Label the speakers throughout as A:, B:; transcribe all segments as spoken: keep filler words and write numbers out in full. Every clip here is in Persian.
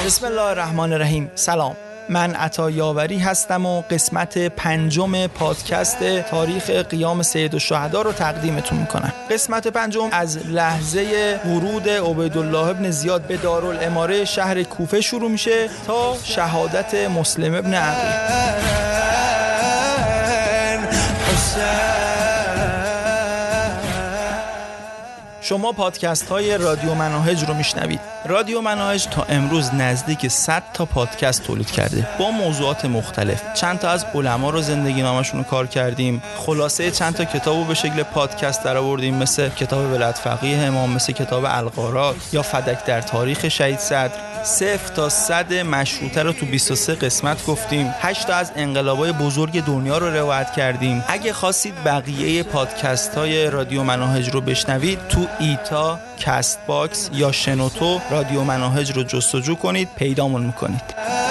A: بسم الله الرحمن الرحیم. سلام، من عطا یاوری هستم و قسمت پنجم پادکست تاریخ قیام سید الشهدا رو تقدیمتون میکنم. قسمت پنجم از لحظه ورود عبیدالله ابن زیاد به دارالاماره شهر کوفه شروع میشه تا شهادت مسلم ابن عقیل. شما پادکست های رادیو مناهج رو میشنوید. رادیو مناهج تا امروز نزدیک صد تا پادکست تولید کرده با موضوعات مختلف. چند تا از علما رو زندگی نامشون رو کار کردیم، خلاصه چند تا کتابو به شکل پادکست درآوردیم، مثل کتاب ولایت فقیه امام، مثل کتاب الغارات یا فدک در تاریخ شهید صدر. صفر تا صد مشروطه رو تو بیست و سه قسمت گفتیم. هشت تا از انقلابای بزرگ دنیا رو روایت کردیم. اگه خواستید بقیه پادکست های رادیو مناهج رو بشنوید، تو ایتا، کست باکس یا شنوتو رادیو مناهج رو جستجو کنید، پیدامون میکنید.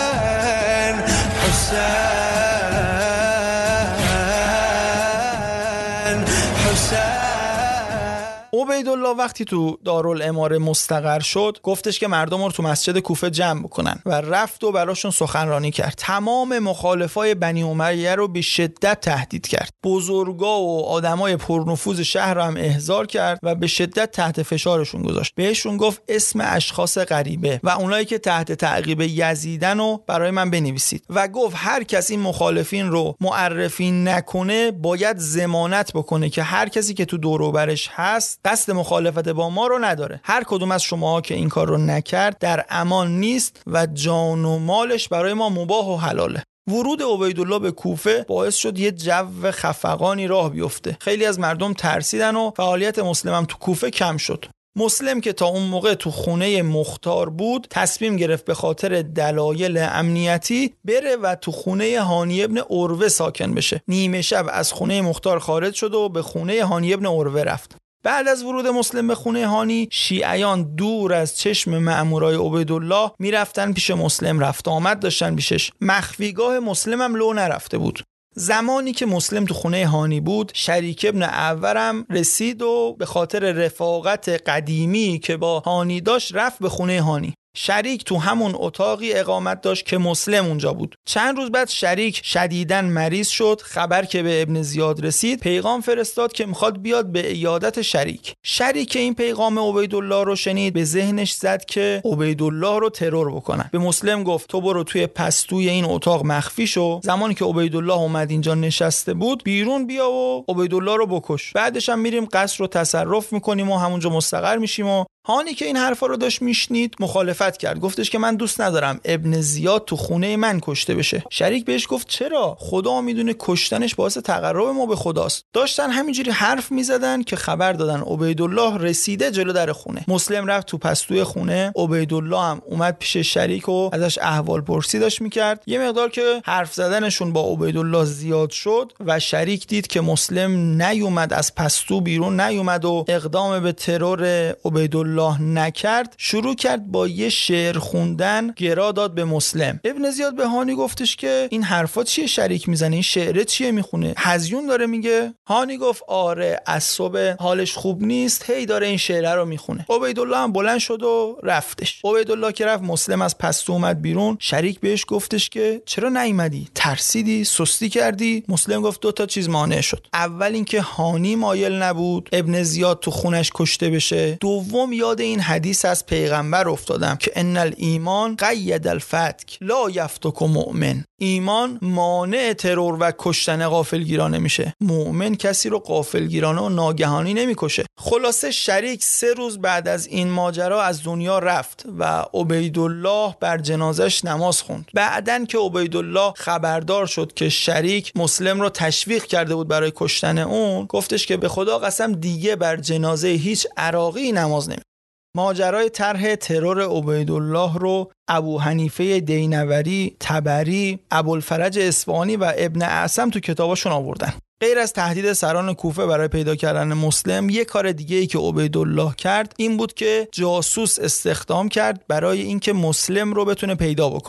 A: عبیدالله وقتی تو دارالاماره مستقر شد، گفتش که مردم رو تو مسجد کوفه جمع بکنن و رفت و براشون سخنرانی کرد. تمام مخالفای بنی امیه رو به شدت تهدید کرد. بزرگا و آدمای پرنفوذ شهر رو هم احضار کرد و به شدت تحت فشارشون گذاشت. بهشون گفت اسم اشخاص غریبه و اونایی که تحت تعقیب یزیدن رو برای من بنویسید و گفت هر کسی مخالفین رو معرفی نکنه باید ضمانت بکنه که هر کسی که تو دور و برش هست قصد مخالفت با ما رو نداره. هر کدوم از شماها که این کار رو نکرد در امان نیست و جان و مالش برای ما مباح و حلاله. ورود عبیدالله به کوفه باعث شد یه جو خفقانی راه بیفته. خیلی از مردم ترسیدن و فعالیت مسلم هم تو کوفه کم شد. مسلم که تا اون موقع تو خونه مختار بود، تصمیم گرفت به خاطر دلایل امنیتی بره و تو خونه هانی ابن عروه ساکن بشه. نیمه شب از خونه مختار خارج شد و به خونه هانی ابن عروه رفت. بعد از ورود مسلم به خونه هانی، شیعیان دور از چشم مأمورای عبیدالله میرفتن پیش مسلم، رفت آمد داشتن پیشش. مخفیگاه مسلم هم لو نرفته بود. زمانی که مسلم تو خونه هانی بود، شریک ابن اعورم رسید و به خاطر رفاقت قدیمی که با هانی داشت رفت به خونه هانی. شریک تو همون اتاقی اقامت داشت که مسلم اونجا بود. چند روز بعد شریک شدیداً مریض شد. خبر که به ابن زیاد رسید، پیغام فرستاد که میخواد بیاد به عیادت شریک. شریک این پیغام عبیدالله رو شنید، به ذهنش زد که عبیدالله رو ترور بکنن. به مسلم گفت تو برو توی پستوی این اتاق مخفی شو، زمانی که عبیدالله اومد اینجا نشسته بود بیرون بیا و عبیدالله رو بکش. بعدش هم میریم قصر رو تصرف میکنیم و همونجا مستقر میشیم. و هانی که این حرفا رو داشت میشنید مخالفت کرد. گفتش که من دوست ندارم ابن زیاد تو خونه من کشته بشه. شریک بهش گفت چرا؟ خدا میدونه کشتنش باعث تقرب ما به خداست. داشتن همینجوری حرف میزدن که خبر دادن عبیدالله رسیده جلو در خونه. مسلم رفت تو پستوی خونه. عبیدالله هم اومد پیش شریک و ازش احوال پرسی داشت میکرد. یه مقدار که حرف زدنشون با عبیدالله زیاد شد و شریک دید که مسلم نیومد از پستو بیرون، نیومد و اقدام به ترور عبیدالله الله نکرد، شروع کرد با یه شعر خوندن گرا داد به مسلم. ابن زیاد به هانی گفتش که این حرفا چیه شریک میزنه؟ این شعر چیه میخونه؟ هزیون داره میگه؟ هانی گفت آره، از صبح حالش خوب نیست، هی داره این شعر رو میخونه. عبیدالله هم بلند شد و رفتش. عبیدالله که رفت، مسلم از پستو اومد بیرون. شریک بهش گفتش که چرا نیومدی؟ ترسیدی؟ سستی کردی؟ مسلم گفت دو تا چیز مانع شد. اول اینکه هانی مایل نبود ابن زیاد تو خونش کشته بشه. دوم یاد این حدیث از پیغمبر افتادم که ان الایمان قید الفتک لا یفتک مؤمن. ایمان مانع ترور و کشتن غافلگیرانه میشه. مؤمن کسی رو غافلگیرانه و ناگهانی نمیکشه. خلاصه شریک سه روز بعد از این ماجرا از دنیا رفت و عبیدالله بر جنازش نماز خوند. بعدن که عبیدالله خبردار شد که شریک مسلم رو تشویق کرده بود برای کشتن اون، گفتش که به خدا قسم دیگه بر جنازه هیچ عراقی نماز نمی. ماجرای طرح ترور عبیدالله رو ابو حنیفه دینوری، طبری، ابوالفرج اصفهانی و ابن اعصم تو کتاباشون آوردن. غیر از تهدید سران کوفه برای پیدا کردن مسلم، یک کار دیگه ای که عبیدالله کرد این بود که جاسوس استخدام کرد برای اینکه مسلم رو بتونه پیدا بکنه.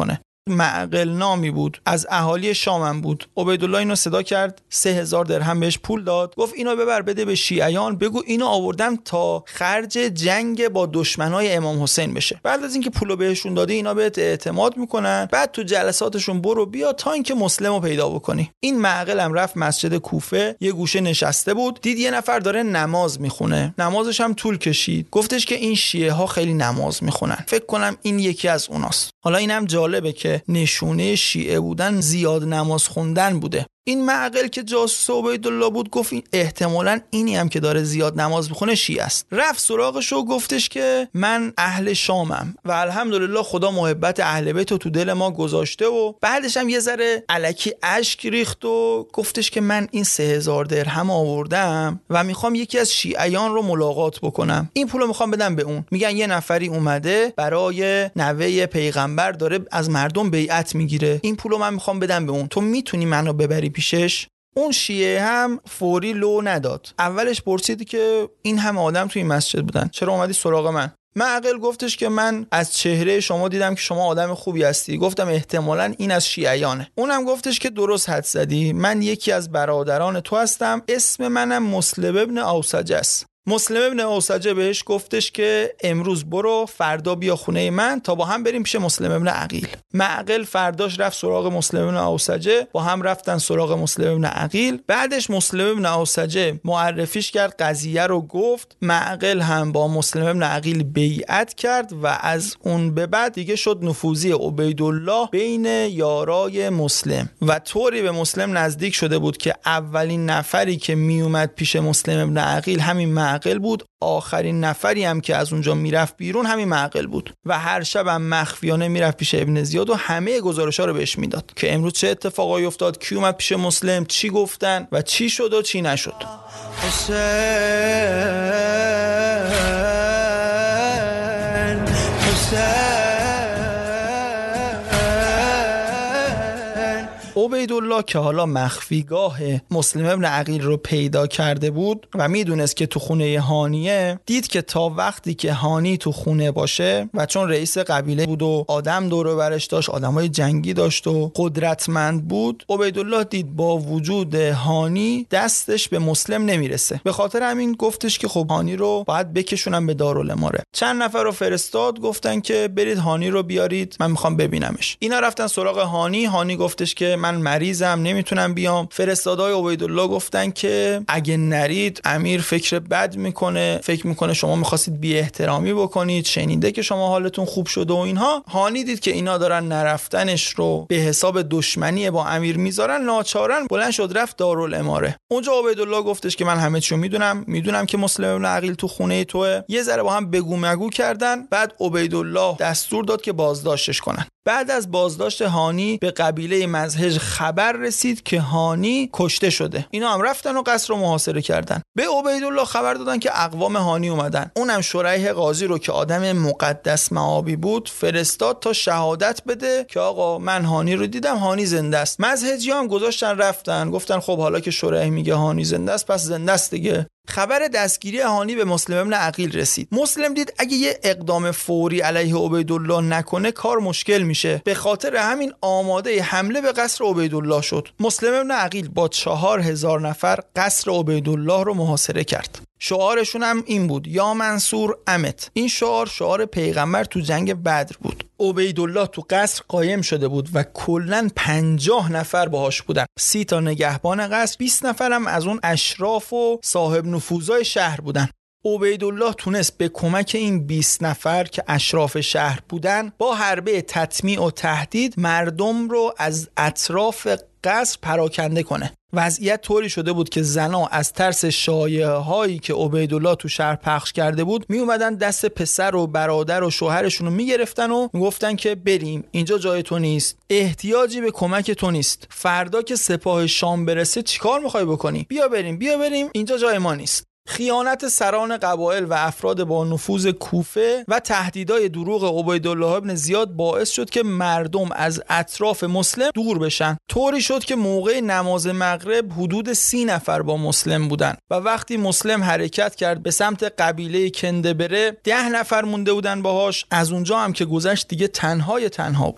A: معقل نامی بود، از اهالی شام بود. عبیدالله اینو صدا کرد، سه هزار درهم بهش پول داد، گفت اینو ببر بده به شیعیان، بگو اینو آوردم تا خرج جنگ با دشمنای امام حسین بشه. بعد از اینکه پولو بهشون دادی اینا بهت اعتماد میکنن، بعد تو جلساتشون برو بیا تا اینکه مسلمو پیدا بکنی. این معقل هم رفت مسجد کوفه، یه گوشه نشسته بود، دید یه نفر داره نماز میخونه، نمازش هم طول کشید. گفتش که این شیعه ها خیلی نماز میخونن، فکر کنم این یکی از اوناست. حالا اینم جالبه که نشونه شیعه بودن زیاد نماز خوندن بوده. این معقل که جاسوس عبیدالله بود گفت این احتمالاً اینی هم که داره زیاد نماز میخونه شیعه است. رفت سراغش و گفتش که من اهل شامم و الحمدلله خدا محبت اهل بیت رو تو دل ما گذاشته. و بعدش هم یه ذره الکی اشک ریخت و گفتش که من این سه هزار درهم آوردم و میخوام یکی از شیعیان رو ملاقات بکنم، این پولو میخوام بدم به اون. میگن یه نفری اومده برای نوه پیغمبر داره از مردم بیعت میگیره، این پولو من میخوام بدم به اون، تو میتونی منو ببری پیشش؟ اون شیعه هم فوری لو نداد. اولش پرسید که این همه آدم توی این مسجد بودن، چرا اومدی سراغ من؟ معقل گفتش که من از چهره شما دیدم که شما آدم خوبی هستی، گفتم احتمالاً این از شیعیانه. اونم گفتش که درست حد زدی، من یکی از برادران تو هستم، اسم منم مسلم ابن اوسجه است. مسلم ابن اوسجه بهش گفتش که امروز برو، فردا بیا خونه من تا با هم بریم پیش مسلم ابن عقیل. معقل فرداش رفت سراغ مسلم ابن اوسجه، با هم رفتن سراغ مسلم ابن عقیل. بعدش مسلم ابن اوسجه معرفیش کرد، قضیه رو گفت. معقل هم با مسلم ابن عقیل بیعت کرد و از اون به بعد دیگه شد نفوذی عبیدالله بین یارای مسلم و طوری به مسلم نزدیک شده بود که اولین نفری که می اومد پیش مسلم ابن عقیل همین معقل بود، آخرین نفری هم که از اونجا میرفت بیرون همین معقل بود و هر شب هم مخفیانه میرفت پیش ابن زیاد و همه گزارش‌ها رو بهش میداد که امروز چه اتفاقایی افتاد، کی اومد پیش مسلم، چی گفتن و چی شد و چی نشد. حسین حسین عبیدالله که حالا مخفیگاه مسلم ابن عقیل رو پیدا کرده بود و میدونست که تو خونه هانیه، دید که تا وقتی که هانی تو خونه باشه و چون رئیس قبیله بود و آدم دور و برش داشت، آدمای جنگی داشت و قدرتمند بود، عبیدالله دید با وجود هانی دستش به مسلم نمیرسه. به خاطر همین گفتش که خب هانی رو باید بکشونم به دارالاماره. چند نفر رو فرستاد، گفتن که برید هانی رو بیارید، من میخوام ببینمش. اینا رفتن سراغ هانی. هانی گفتش که من مریضم نمیتونم بیام. فرستادای عبیدالله گفتن که اگه نرید امیر فکر بد میکنه، فکر میکنه شما میخواستید بی احترامی بکنید، شنیده که شما حالتون خوب شده و اینها. هانی دید که اینا دارن نرفتنش رو به حساب دشمنی با امیر میذارن، ناچارن بلند شد رفت دارالاماره. اونجا عبیدالله گفتش که من همه چیو میدونم، میدونم که مسلم ابن عقیل تو خونه توئه. یه ذره با هم بگو مگو کردن. بعد عبیدالله دستور داد که بازداشتش کنن. بعد از بازداشت هانی به قبیله مزهج خبر رسید که هانی کشته شده. اینا هم رفتن و قصر رو محاصره کردن. به عبیدالله خبر دادن که اقوام هانی اومدن. اونم شریح قاضی رو که آدم مقدس معابی بود فرستاد تا شهادت بده که آقا من هانی رو دیدم، هانی زنده است. مزهجی هم گذاشتن رفتن، گفتن خب حالا که شریح میگه هانی زنده است پس زنده است دیگه. خبر دستگیری هانی به مسلم ابن عقیل رسید. مسلم دید اگه یه اقدام فوری علیه عبیدالله نکنه کار مشکل میشه، به خاطر همین آماده حمله به قصر عبیدالله شد. مسلم ابن عقیل با چهار هزار نفر قصر عبیدالله رو محاصره کرد. شعارشون هم این بود، یا منصور امت. این شعار شعار پیغمبر تو جنگ بدر بود. عبیدالله تو قصر قایم شده بود و کلاً پنجاه نفر باهاش بودن، سی تا نگهبان قصر، بیست نفر هم از اون اشراف و صاحب نفوذای شهر بودن. عبیدالله تونست به کمک این بیست نفر که اشراف شهر بودن با حربه تطمیع و تهدید مردم رو از اطراف قصر پراکنده کنه. وضعیت طوری شده بود که زنا از ترس شایعه هایی که عبیدالله تو شهر پخش کرده بود می اومدن دست پسر و برادر و شوهرشون رو می گرفتن و می گفتن که بریم، اینجا جای تو نیست، احتیاجی به کمک تو نیست، فردا که سپاه شام برسه چیکار میخوای بکنی؟ بیا بریم بیا بریم اینجا جای ما نیست. خیانت سران قبایل و افراد با نفوذ کوفه و تهدیدهای دروغ عبیدالله ابن زیاد باعث شد که مردم از اطراف مسلم دور بشن. طوری شد که موقع نماز مغرب حدود سی نفر با مسلم بودن و وقتی مسلم حرکت کرد به سمت قبیله کنده بره ده نفر مونده بودن باهاش. از اونجا هم که گذشت دیگه تنهای تنها بود.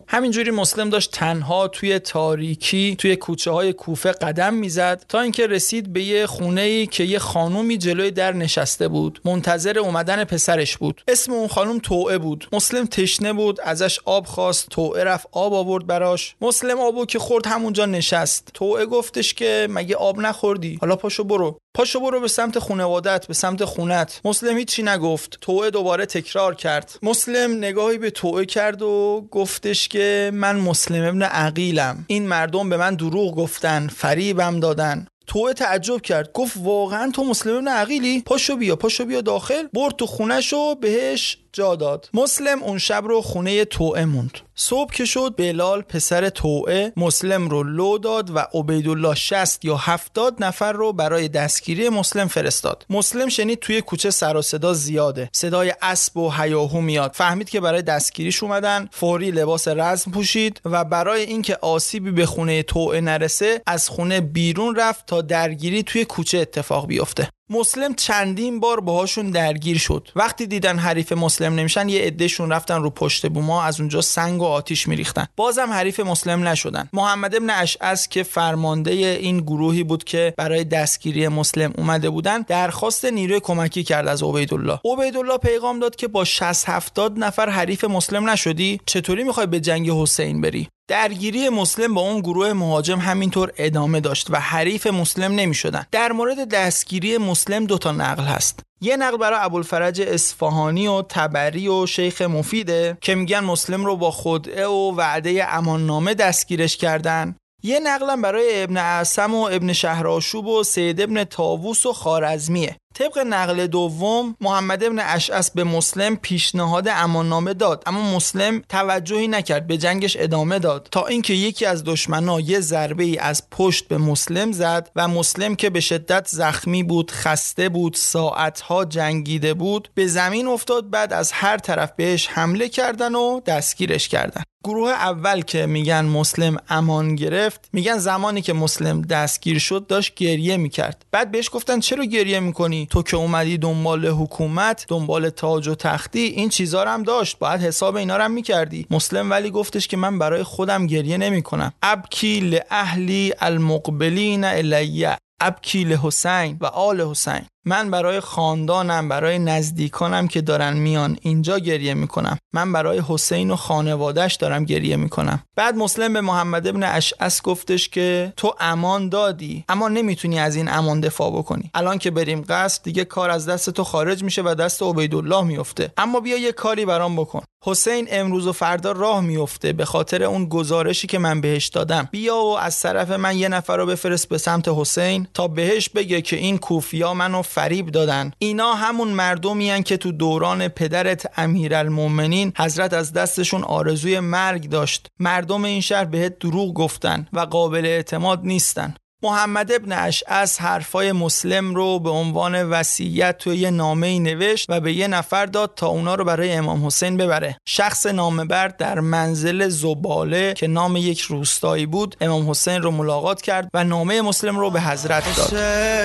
A: همینجوری مسلم داشت تنها توی تاریکی توی کوچه های کوفه قدم میزد تا اینکه رسید به یه خونه‌ای که یه خانومی جلوی در نشسته بود، منتظر اومدن پسرش بود. اسم اون خانوم توعه بود. مسلم تشنه بود، ازش آب خواست. توعه رفت آب آورد براش. مسلم آبو که خورد همونجا نشست. توعه گفتش که مگه آب نخوردی؟ حالا پاشو برو. پاشو برو به سمت خانوادت، به سمت خونت. مسلم هیچی نگفت. توعه دوباره تکرار کرد. مسلم نگاهی به توعه کرد و گفتش که من مسلم ابن عقیلم. این مردم به من دروغ گفتن، فریبم دادن. توعه تعجب کرد، گفت واقعا تو مسلم ابن عقیلی؟ پاشو بیا، پاشو بیا داخل. برد تو خونش و بهش جا داد. مسلم اون شب رو خونه توعه موند. صبح که شد بلال پسر توعه مسلم رو لو داد و عبیدالله شصت یا هفتاد نفر رو برای دستگیری مسلم فرستاد. مسلم شنید توی کوچه سر و صدا زیاده، صدای اسب و هیاهو میاد. فهمید که برای دستگیریش اومدن. فوری لباس رزم پوشید و برای اینکه آسیبی به خونه توعه نرسه از خونه بیرون رفت تا درگیری توی کوچه اتفاق بیفته. مسلم چندین بار باهاشون درگیر شد. وقتی دیدن حریف مسلم نمیشن یه عدهشون رفتن رو پشت بوما، از اونجا سنگ و آتیش میریختن. بازم حریف مسلم نشدن. محمد ابن اشعث که فرمانده این گروهی بود که برای دستگیری مسلم اومده بودن، درخواست نیروی کمکی کرد از عبیدالله. عبیدالله پیغام داد که با شصت هفتاد نفر حریف مسلم نشدی؟ چطوری میخوای به جنگ حسین بری؟ درگیری مسلم با اون گروه مهاجم همینطور ادامه داشت و حریف مسلم نمی شدن. در مورد دستگیری مسلم دو تا نقل هست. یه نقل برای ابوالفرج اصفهانی و طبری و شیخ مفیده که میگن مسلم رو با خدعه و وعده اماننامه دستگیرش کردن. یه نقلم برای ابن اعصم و ابن شهرآشوب و سید ابن طاووس و خوارزمیه. طبق نقل دوم محمد ابن اشعث به مسلم پیشنهاد اماننامه داد، اما مسلم توجهی نکرد، به جنگش ادامه داد تا اینکه یکی از دشمنا یه ضربه ای از پشت به مسلم زد و مسلم که به شدت زخمی بود، خسته بود، ساعتها جنگیده بود، به زمین افتاد. بعد از هر طرف بهش حمله کردن و دستگیرش کردن. گروه اول که میگن مسلم امان گرفت، میگن زمانی که مسلم دستگیر شد داشت گریه میکرد. بعد بهش گفتن چرا گریه میکنی؟ تو که اومدی دنبال حکومت، دنبال تاج و تختی، این چیزا رو هم داشت، باید حساب اینا رو هم میکردی. مسلم ولی گفتش که من برای خودم گریه نمیکنم. ابکی لاهلی المقبلین الیه، ابکی لحسین و آل حسین. من برای خاندانم، برای نزدیکانم که دارن میان اینجا گریه میکنم. من برای حسین و خانوادهش دارم گریه میکنم. بعد مسلم به محمد ابن اشعث گفتش که تو امان دادی، اما نمیتونی از این امان دفاع بکنی. الان که بریم قصر دیگه کار از دست تو خارج میشه و دست عبیدالله میفته. اما بیا یه کاری برام بکن. حسین امروز و فردا راه میفته به خاطر اون گزارشی که من بهش دادم. بیا و از طرف من یه نفر رو بفرست به سمت حسین تا بهش بگه که این کوفیا منو فریب دادن. اینا همون مردمی هن که تو دوران پدرت امیرالمومنین حضرت از دستشون آرزوی مرگ داشت. مردم این شهر بهت دروغ گفتن و قابل اعتماد نیستن. محمد ابن اشعث حرفای مسلم رو به عنوان وصیت توی یه نامه‌ای نوشت و به یه نفر داد تا اونا رو برای امام حسین ببره. شخص نامه‌بر در منزل زباله که نام یک روستایی بود امام حسین رو ملاقات کرد و نامه مسلم رو به حضرت داد.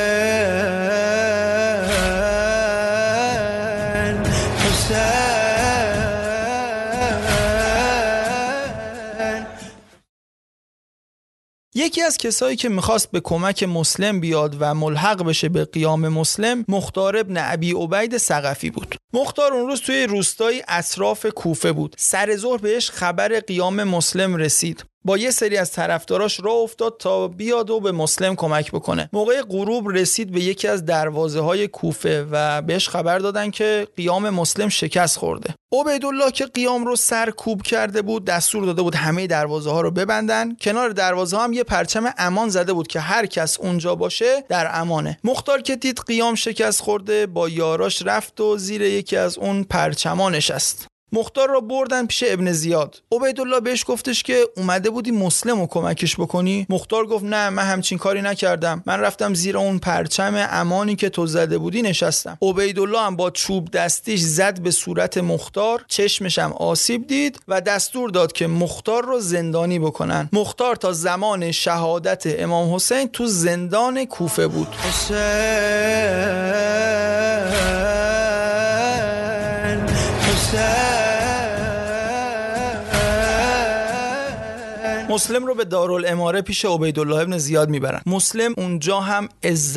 A: یکی از کسایی که میخواست به کمک مسلم بیاد و ملحق بشه به قیام مسلم مختار ابن ابی عبید ثقفی بود. مختار اون روز توی روستایی اطراف کوفه بود. سر ظهر بهش خبر قیام مسلم رسید. با یه سری از طرفداراش راه افتاد تا بیاد و به مسلم کمک بکنه. موقع غروب رسید به یکی از دروازه های کوفه و بهش خبر دادن که قیام مسلم شکست خورده. عبیدالله که قیام رو سرکوب کرده بود دستور داده بود همه دروازه ها رو ببندن. کنار دروازه ها هم یه پرچم امان زده بود که هر کس اونجا باشه در امانه. مختار که دید قیام شکست خورده با یاراش رفت و زیر یکی از اون پرچما نشست. مختار رو بردن پیش ابن زیاد. عبیدالله بهش گفتش که اومده بودی مسلم رو کمکش بکنی؟ مختار گفت نه، من همچین کاری نکردم. من رفتم زیر اون پرچم امانی که تو زده بودی نشستم. عبیدالله هم با چوب دستیش زد به صورت مختار، چشمش هم آسیب دید و دستور داد که مختار رو زندانی بکنن. مختار تا زمان شهادت امام حسین تو زندان کوفه بود. حسین حسین مسلم رو به دارالاماره پیش عبیدالله ابن زیاد میبرن. مسلم اونجا هم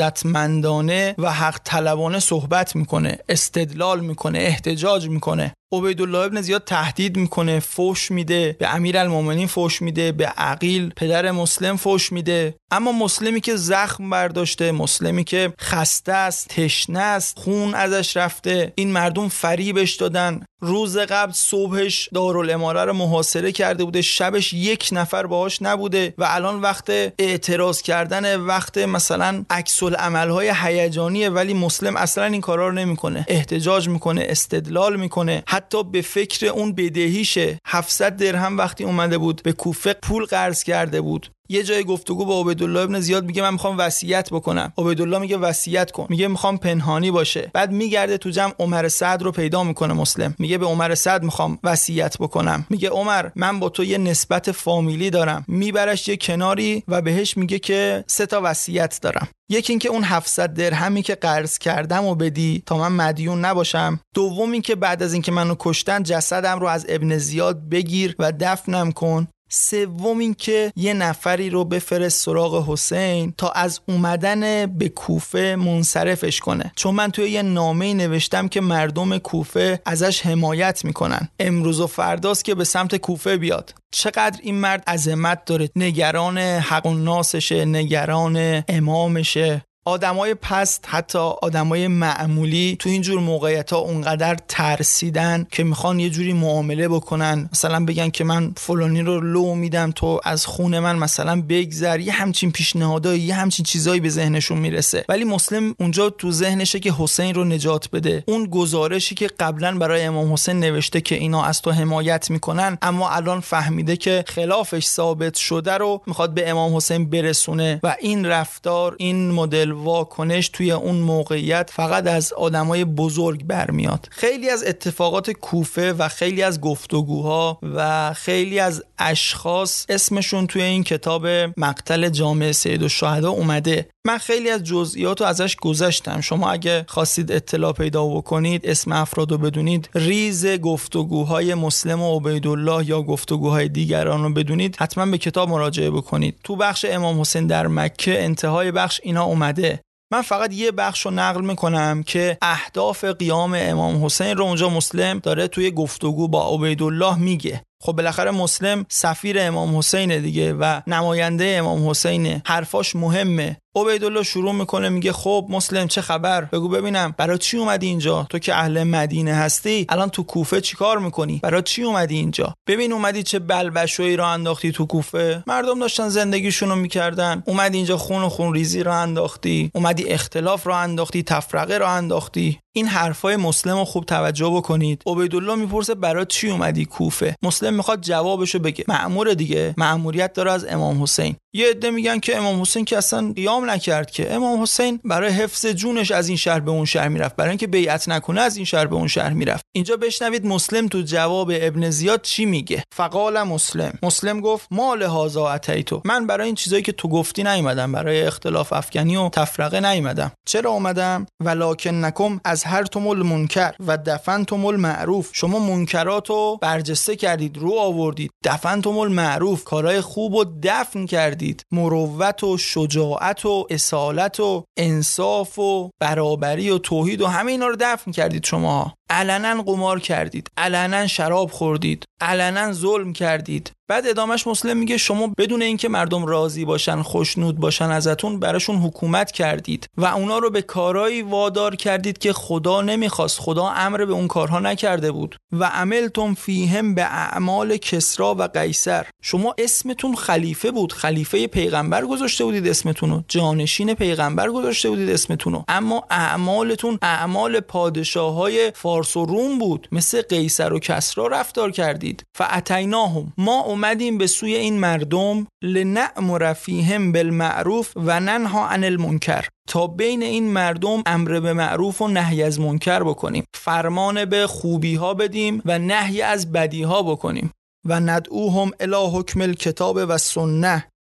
A: عزتمندانه و حق طلبانه صحبت میکنه، استدلال میکنه، احتجاج میکنه. عبیدالله ابن زیاد تهدید میکنه، فوش میده، به امیرالمومنین فوش میده، به عقیل پدر مسلم فوش میده. اما مسلمی که زخم برداشته، مسلمی که خسته است، تشنه است، خون ازش رفته، این مردم فریبش دادن، روز قبل صبحش دارالاماره رو محاصره کرده بوده، شبش یک نفر باهاش نبوده و الان وقت اعتراض کردن، وقت مثلا عکس العمل‌های هیجانیه، ولی مسلم اصلا این کارا رو نمیکنه، احتجاج میکنه، استدلال میکنه، حتی به فکر اون بدهیشه. هفتصد درهم وقتی اومده بود به کوفه پول قرض کرده بود. یه جای گفتگو با عبیدالله ابن زیاد میگه من میخوام وصیت بکنم. عبیدالله میگه وصیت کن. میگه میخوام پنهانی باشه. بعد میگرده تو جمع عمر سعد رو پیدا میکنه مسلم. میگه به عمر سعد میخوام وصیت بکنم. میگه عمر من با تو یه نسبت فامیلی دارم. میبرش یه کناری و بهش میگه که سه تا وصیت دارم. یکی این که اون هفتصد درهمی که قرض کردم و بدی تا من مدیون نباشم. دوم این که بعد از اینکه منو کشتن جسدم رو از ابن زیاد بگیر و دفنم کن. سوم این که یه نفری رو بفرست سراغ حسین تا از اومدن به کوفه منصرفش کنه، چون من توی یه نامه‌ای نوشتم که مردم کوفه ازش حمایت میکنن، امروز و فرداست که به سمت کوفه بیاد. چقدر این مرد عظمت داره، نگران حق الناسشه، نگران امامشه. آدمای پست، حتی آدمای معمولی تو اینجور موقعیت‌ها اونقدر ترسیدن که میخوان یه جوری معامله بکنن، مثلا بگن که من فلانی رو لو میدم تو از خون من مثلا بگذر، یه همچین پیشنهادایی، یه همچین چیزایی به ذهنشون میرسه. ولی مسلم اونجا تو ذهنشه که حسین رو نجات بده. اون گزارشی که قبلا برای امام حسین نوشته که اینا از تو حمایت میکنن، اما الان فهمیده که خلافش ثابت شده رو میخواد به امام حسین برسونه و این رفتار، این مدل واکنش توی اون موقعیت فقط از آدمای بزرگ برمیاد. خیلی از اتفاقات کوفه و خیلی از گفتگوها و خیلی از اشخاص اسمشون توی این کتاب مقتل جامع سید الشهدا اومده. من خیلی از جزئیات رو ازش گذشتم. شما اگه خواستید اطلاع پیدا بکنید، اسم افراد رو بدونید، ریز گفتگوهای مسلم و عبیدالله یا گفتگوهای دیگران رو بدونید، حتما به کتاب مراجعه بکنید. تو بخش امام حسین در مکه انتهای بخش اینا اومده. من فقط یه بخش رو نقل میکنم که اهداف قیام امام حسین رو اونجا مسلم داره توی گفتگو با عبیدالله میگه. خب بالاخره مسلم سفیر امام حسینه دیگه و نماینده امام حسینه، حرفاش مهمه. عبیدالله شروع میکنه میگه خب مسلم چه خبر؟ بگو ببینم برای چی اومدی اینجا؟ تو که اهل مدینه هستی، الان تو کوفه چی کار میکنی؟ برای چی اومدی اینجا؟ ببین اومدی چه بلبشویی رو انداختی تو کوفه، مردم داشتن زندگیشونو میکردن، اومدی اینجا خون و خون ریزی رو انداختی، اومدی اختلاف رو انداختی، تفرقه رو انداختی. این حرفای مسلم رو خوب توجه بکنید. عبیدالله میپرسه برای چی اومدی کوفه؟ مسلم میخواد جوابشو بگه. مأمور دیگه، مأموریت داره از امام حسین. یه عده میگن که امام حسین که اصلا قیام نکرد، که امام حسین برای حفظ جونش از این شهر به اون شهر میرفت، برای اینکه بیعت نکنه از این شهر به اون شهر میرفت. اینجا بشنوید مسلم تو جواب ابن زیاد چی میگه. فقال مسلم، مسلم گفت ما لهذا اتیتو، من برای این چیزایی که تو گفتی نیومدم، برای اختلاف افکنی و تفرقه نیومدم. چرا اومدم؟ ولکنکم از هر تمل منکر و دفنتم المعروف، شما منکراتو برجسته کردید، رو آوردید، دفنتم المعروف، کارهای خوبو دفن کردید، مروت و شجاعت و اصالت و انصاف و برابری و توحید و همه اینا رو دفن کردید. شما علنا قمار کردید، علنا شراب خوردید، علنا ظلم کردید. بعد ادامش مسلم میگه شما بدون اینکه مردم راضی باشن، خوشنود باشن ازتون، براشون حکومت کردید و اونا رو به کارهایی وادار کردید که خدا نمیخواست، خدا امر به اون کارها نکرده بود. و عملتم فیهم به اعمال کسرا و قیصر، شما اسمتون خلیفه بود، خلیفه پیغمبر گذاشته بودید اسمتونو، جانشین پیغمبر گذاشته بودید اسمتونو، اما اعمالتون اعمال پادشاهای فارس و روم بود، مثل قیصر و کسرا رفتار کردید. فاتیناهم، ما اومدیم به سوی این مردم، لنأمر فیهم بالمعروف و ننها عن المنکر، تا بین این مردم امر به معروف و نهی از منکر بکنیم، فرمان به خوبی ها بدیم و نهی از بدی ها بکنیم. و ندعوهم الی حکم الکتاب و سنه،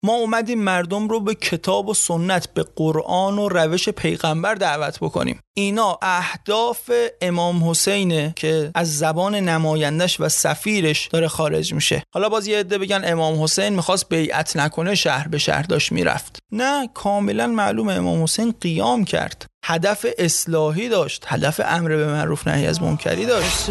A: ما اومدیم مردم رو به کتاب و سنت، به قرآن و روش پیغمبر دعوت بکنیم. اینا اهداف امام حسینه که از زبان نمایندش و سفیرش داره خارج میشه. حالا باز یه عده بگن امام حسین میخواست بیعت نکنه، شهر به شهر داشت میرفت. نه، کاملا معلومه امام حسین قیام کرد، هدف اصلاحی داشت، هدف امر به معروف نهی از منکری داشت.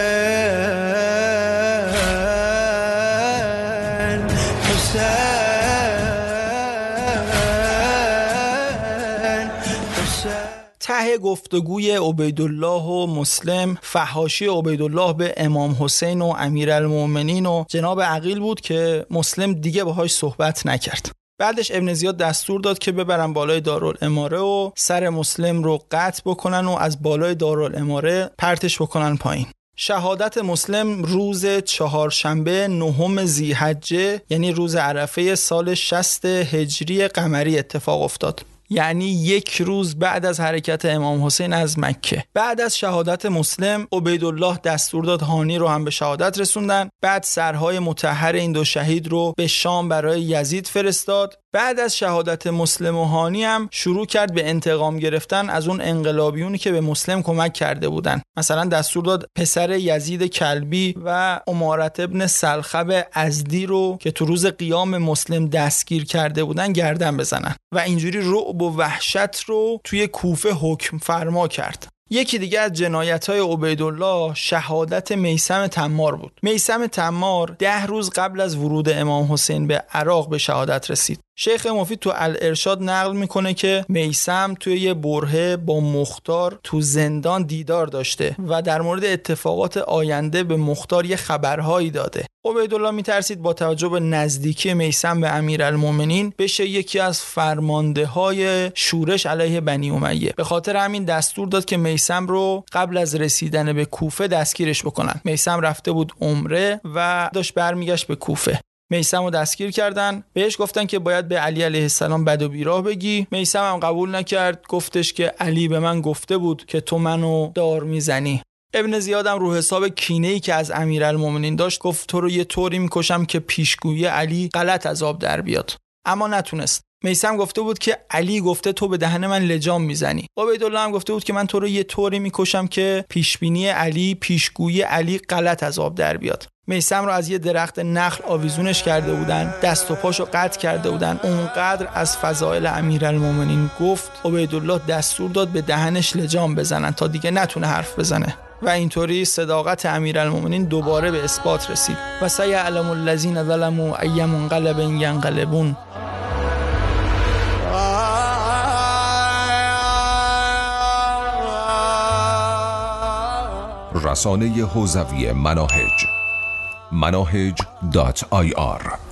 A: ته گفتگوی عبیدالله و مسلم فحاشی عبیدالله به امام حسین و امیرالمومنین و جناب عقیل بود که مسلم دیگه باهاش صحبت نکرد. بعدش ابن زیاد دستور داد که ببرن بالای دارالاماره و سر مسلم رو قطع بکنن و از بالای دارالاماره پرتش بکنن پایین. شهادت مسلم روز چهارشنبه نهم ذی‌حجه، یعنی روز عرفه سال شصت هجری قمری اتفاق افتاد. یعنی یک روز بعد از حرکت امام حسین از مکه. بعد از شهادت مسلم عبیدالله دستور داد هانی رو هم به شهادت رسوندن. بعد سرهای مطهر این دو شهید رو به شام برای یزید فرستاد. بعد از شهادت مسلم و هانی هم شروع کرد به انتقام گرفتن از اون انقلابیونی که به مسلم کمک کرده بودن. مثلا دستور داد پسر یزید کلبی و امارت ابن سلخب ازدی رو که تو روز قیام مسلم دستگیر کرده بودن گردن بزنن و اینجوری رعب و وحشت رو توی کوفه حکم فرما کرد. یکی دیگه از جنایت‌های عبیدالله شهادت میثم تمار بود. میثم تمار ده روز قبل از ورود امام حسین به عراق به شهادت رسید. شیخ مفید تو الارشاد نقل میکنه که میثم توی یه برهه با مختار تو زندان دیدار داشته و در مورد اتفاقات آینده به مختار یه خبرهایی داده. عبیدالله میترسید با توجه به نزدیکی میثم به امیرالمومنین بشه یکی از فرمانده‌های شورش علیه بنی امیه. به خاطر همین دستور داد که میثم رو قبل از رسیدن به کوفه دستگیرش بکنن. میثم رفته بود عمره و داشت برمیگشت به کوفه. میثم رو دستگیر کردن، بهش گفتن که باید به علی علیه السلام بد و بیراه بگی. میثم هم قبول نکرد، گفتش که علی به من گفته بود که تو منو دار میزنی. ابن زیاد هم رو حساب کینه‌ای که از امیرالمومنین داشت گفت تو رو یه طوری میکشم که پیشگویی علی غلط از آب در بیاد، اما نتونست. میثم گفته بود که علی گفته تو به دهن من لجام میزنی. عبیدالله هم گفته بود که من تو رو یه طوری میکشم که پیشبینی علی، پیشگویی علی غلط از آب در بیاد. میثم رو از یه درخت نخل آویزونش کرده بودن، دست و پاشو قطع کرده بودن. اونقدر از فضائل امیرالمومنین گفت عبیدالله دستور داد به دهنش لجام بزنن تا دیگه نتونه حرف بزنه و اینطوری صداقت امیرالمومنین دوباره به اثبات رسید. و سیعلم الذین ظلموا ای منقلب ینقلبون.
B: رسانه حوزوی مناهج مناهج دات آی آر